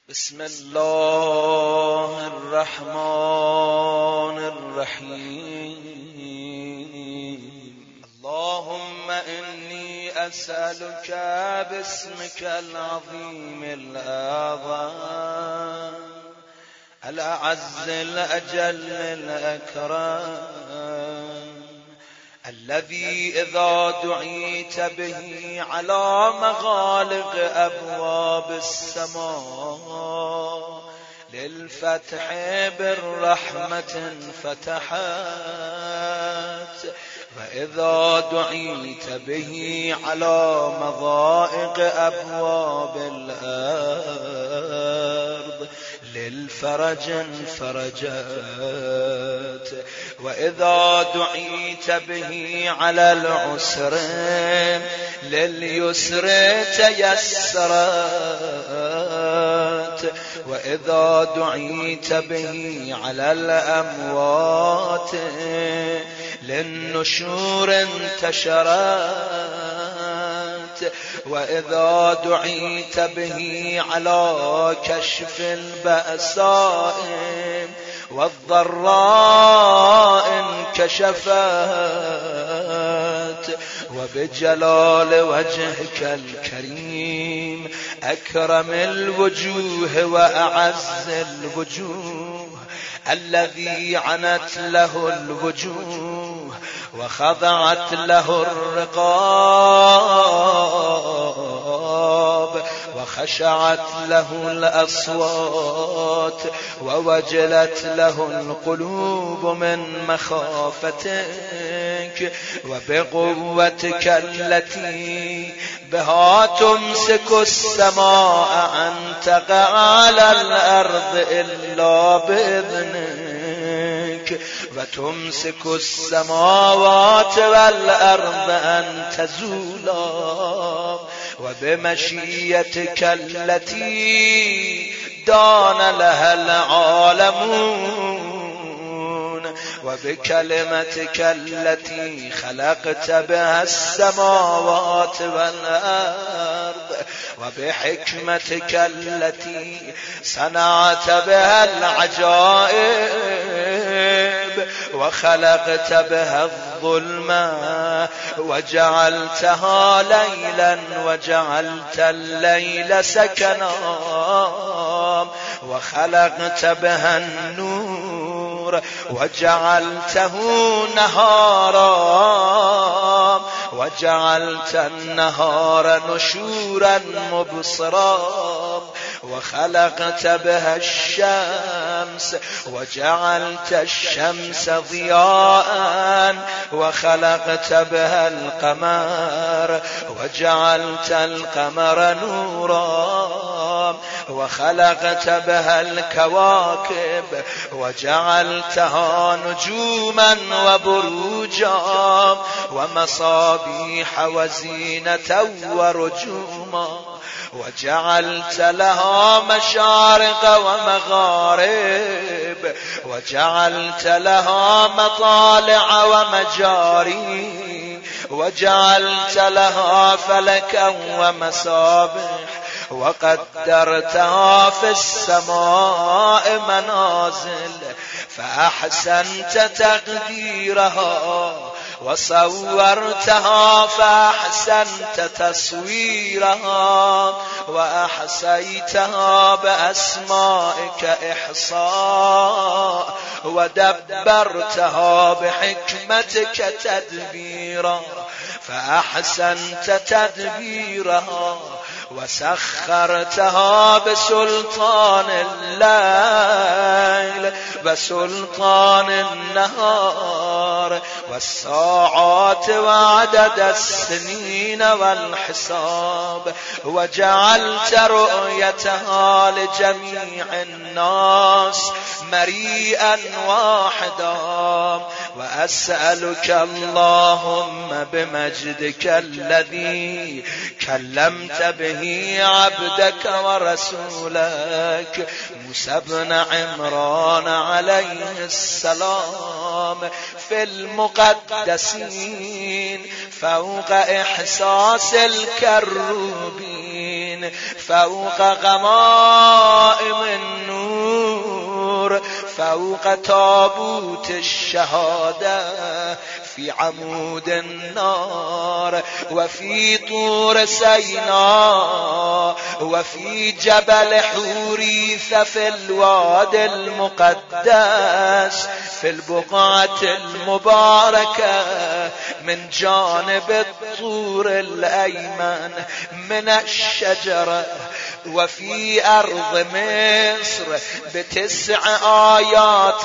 بسم الله الرحمن الرحيم. اللهم إني أسألك باسمك العظيم الأعظم الأعز الأجل الأكرم الذي إذا دعيت به على مغالق أبواب السماء للفتح بالرحمة فتحت، وإذا دعيت به على مضائق أبواب الأرض للفرج فرجت، وإذا دعيت به على العسر لليسر تيسرت، وإذا دعيت به على الأموات للنشور انتشرت، وإذا دعيت به على كشف البأساء والضراء انكشفت، وبجلال وجهك الكريم أكرم الوجوه وأعز الوجوه الذي عنت له الوجوه وخضعت له الرقاب وخشعت له الأصوات ووجلت له القلوب من مخافتك وبقوتك التي بها تمسك السماء أن تقع على الأرض إلا بإذنك، وتمسك السماوات والأرض أن تزولا، وبمشيتك التي دان لها العالمون، وبكلمتك التي خلقت بها السماوات والأرض، وبحكمتك التي صنعت بها العجائب وخلقت بها الظلمة وجعلتها ليلا وجعلت الليل سكنا وخلقت بها النور وجعلته نهارا وجعلت النهار نشورا مبصرا وخلقت بها الشمس وجعلت الشمس ضياء وخلقت بها القمر وجعلت القمر نورا وخلقت بها الكواكب وجعلتها نجوما وبروجا ومصابيح وزينة ورجوما، وجعلت لها مشارق ومغارب وجعلت لها مطالع ومجاري وجعلت لها فلكا ومصابيح وقدرتها في السماء منازل فأحسنت تقديرها وصورتها فأحسنت تصويرها وأحصيتها بأسمائك إحصاء ودبرتها بحكمتك تدبيرا فأحسنت تدبيرها وسخرتها بسلطان الليل وسلطان النهار والساعات وعدد السنين والحساب، وجعلت رؤيتها لجميع الناس مريئا واحدا. وأسألك اللهم بمجدك الذي كلمت به عبدك ورسولك موسى بن عمران عليه السلام في المقدسين فوق إحساس الكروبين اليقين فوق غمائم النور فوق تابوت الشهادة في عمود النار وفي طور سيناء وفي جبل حوريث في الواد المقدس في البقعة المباركة من جانب الطور الأيمن من الشجرة وفي أرض مصر ب9 آيات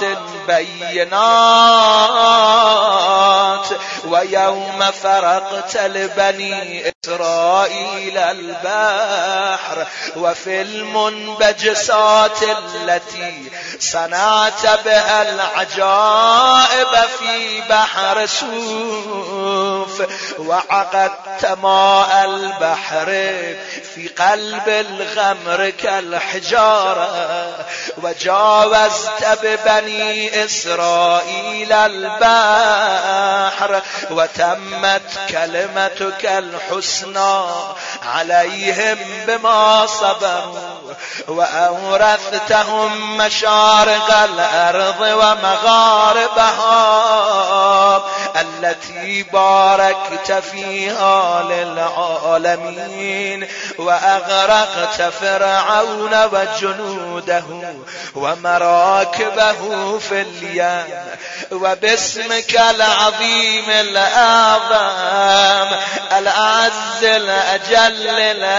بينات ويوم فرقت لبني إسرائيل البحر وفي المنبجسات التي صنعت بها العجائب في بحر سوف وعقدت ماء البحر في قلب الغمر كالحجارة وجاوزت ببني إسرائيل البحر وتمت كلمتك الحسنى عليهم بما صبروا وأورثتهم مشارق الأرض ومغاربها التي باركت فيها للعالمين وأغرقت فرعون وجنوده ومراكبه في اليم وباسمك العظيم الأعظم الأعز الأجل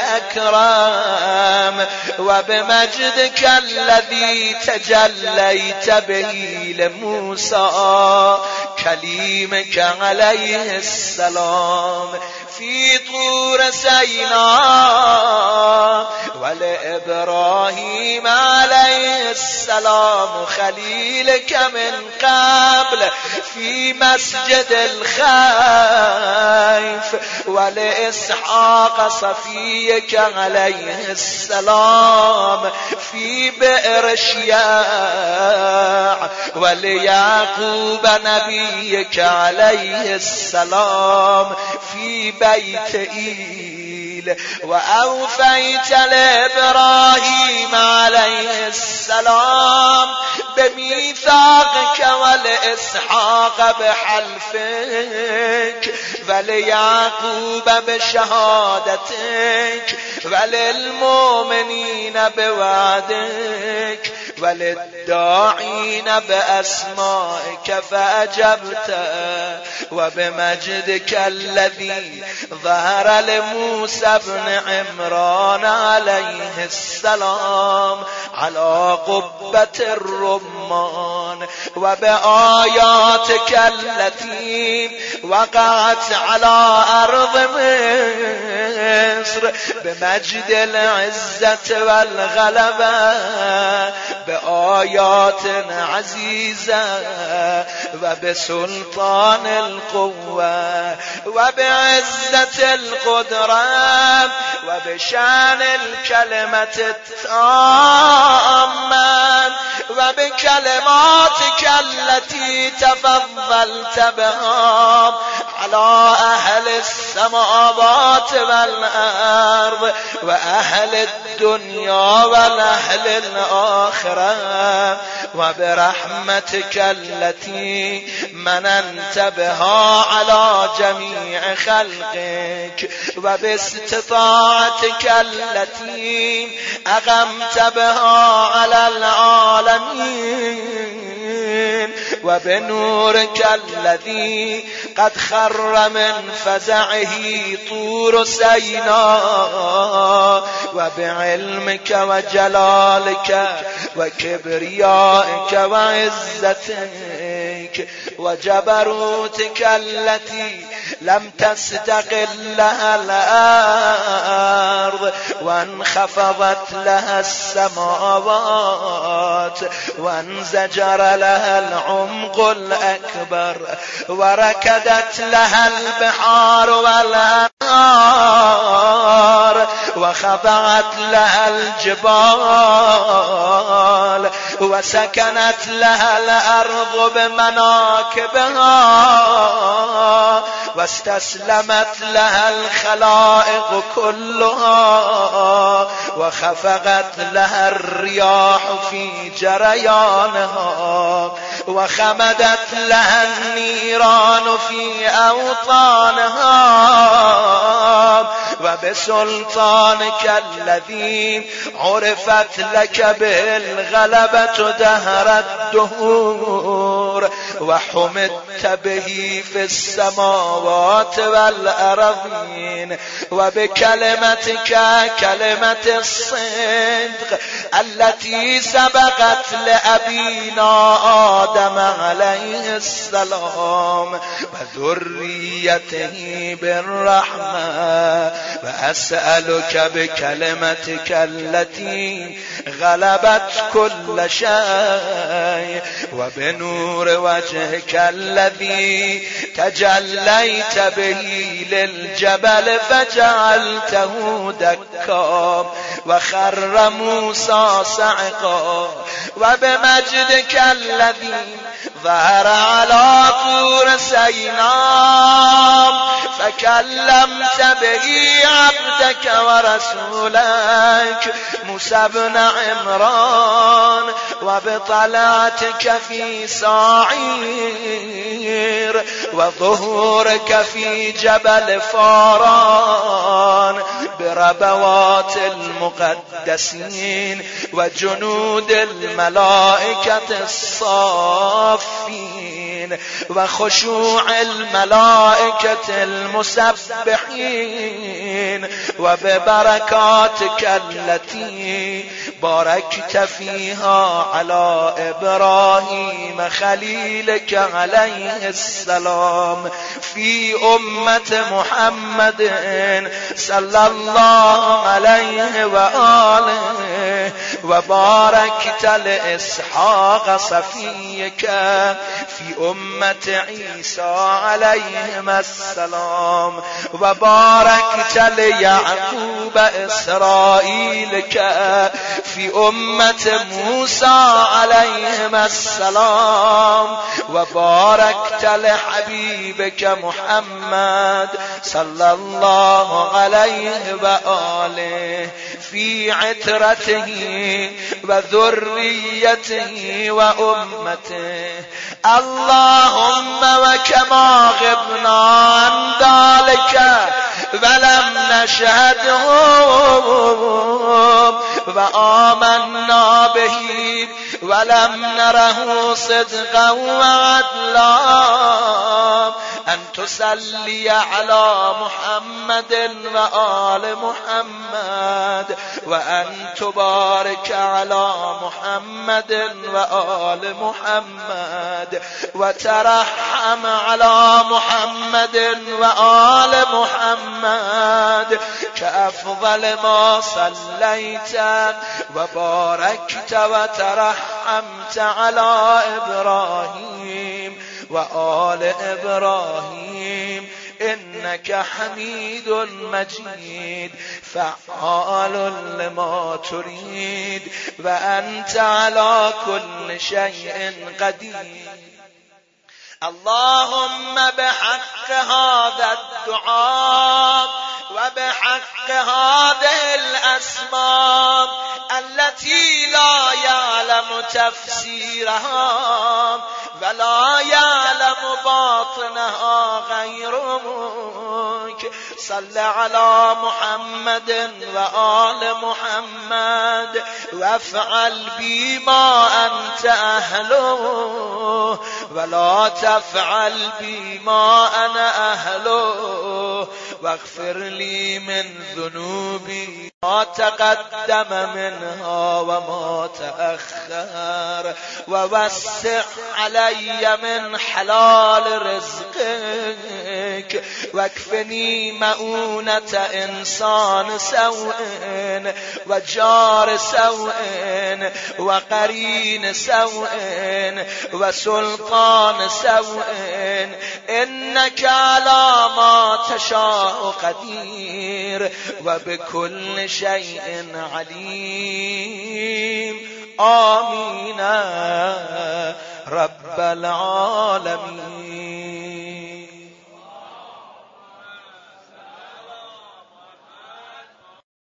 الأكرم وبمجدك الذي تجليت به لموسى كليمك عليه السلام في طور سيناء ولإبراهيم عليه السلام خليلك من قبل في مسجد الخيف ولإسحاق صفيك عليه السلام في بئر شياع وليعقوب نبيك عليه السلام في بيت إيل وأوفيت لإبراهيم عليه السلام بميثاقك ولإسحاق بحلفك وليعقوب بشهادتك وللمؤمنين بوعدك وللداعين بأسمائك فأجبت وبمجدك الذي ظهر لموسى بن عمران عليه السلام على قبة الرمان وبآياتك التي وقعت على أرض مصر بمجد العزة والغلبة بآيات عزيزة وبسلطان القوة وبعزة القدرة وبشان الكلمة التامة وبكلماتك التي تفضلت بها على أهل السماوات والأرض وأهل الدنيا والأهل الآخرة وبرحمتك التي مننت بها على جميع خلقك وباستطاعتك التي أغمت بها على العالمين وبنورك الذي قد خر من فزعه طور سيناء وبعلمك وجلالك وكبريائك وعزتك وجبروتك التي لم تستقل لها الأرض وانخفضت لها السماوات وانزجر لها العمق الأكبر وركدت لها البحار والأنهار وخضعت لها الجبال وسكنت لها الأرض بمناكبها واستسلمت لها الخلائق كلها وخفقت لها الرياح في جريانها وخمدت لها النيران في أوطانها وبسلطانك الذي عرفت لك به الغلبة دهر الدهور وحمدت به في السماوات والأرضين وبكلمتك كلمة الصدق التي سبقت لأبينا آدم عليه السلام وذريته بالرحمة وأسألك بكلمتك التي غلبت كل شيء وبنور وجهك الذي تجليت به للجبل فجعلته دكا وخر موسى صعقا وبمجدك الذي ظهر على طور سيناء فكلمت به عبدك ورسولك موسى بن عمران وبطلعتك في ساعير وظهورك في جبل فاران بربوات المقدسين وجنود الملائكة الصافين وخشوع الملائكة المسبحين وببركاتك التي باركت فيها على إبراهيم خليلك عليه السلام في أمة محمد صلى الله عليه وآله وباركت لإسحاق صفيك في أمة عيسى عليهم السلام وباركت ليعقوب إسرائيلك في أمة موسى عليهم السلام وباركت لحبيبك محمد صلى الله عليه وآله في عترته وذريته وأمته اللهم وكما غبنا عن ذلك ولم نشهدهم وآمنا به ولم نره صدقا وعدلا أن تصلي على محمد وآل محمد وأن تبارك على محمد وآل محمد وترحم على محمد وآل محمد كأفضل ما صليت وباركت وترحمت على إبراهيم وآل إبراهيم إنك حميد مجيد فعال لما تريد وأنت على كل شيء قدير. اللهم بحق هذا الدعاء وبحق هذه الأسماء التي لا يعلم تفسيرها ولا يعلم باطنها غيرك صل على محمد وآل محمد وافعل بما أنت أهله ولا تفعل بما أنا أهله واغفر لي من ذنوبي ما تقدم منها وما تأخر ووسع علي من حلال رزقك واكفني مؤونة إنسان سوء وجار سوء وقرين سوء وسلطان سوء إنك على ما تشاء قدير وبكل بكل شيء عليم. آمين رب العالمين.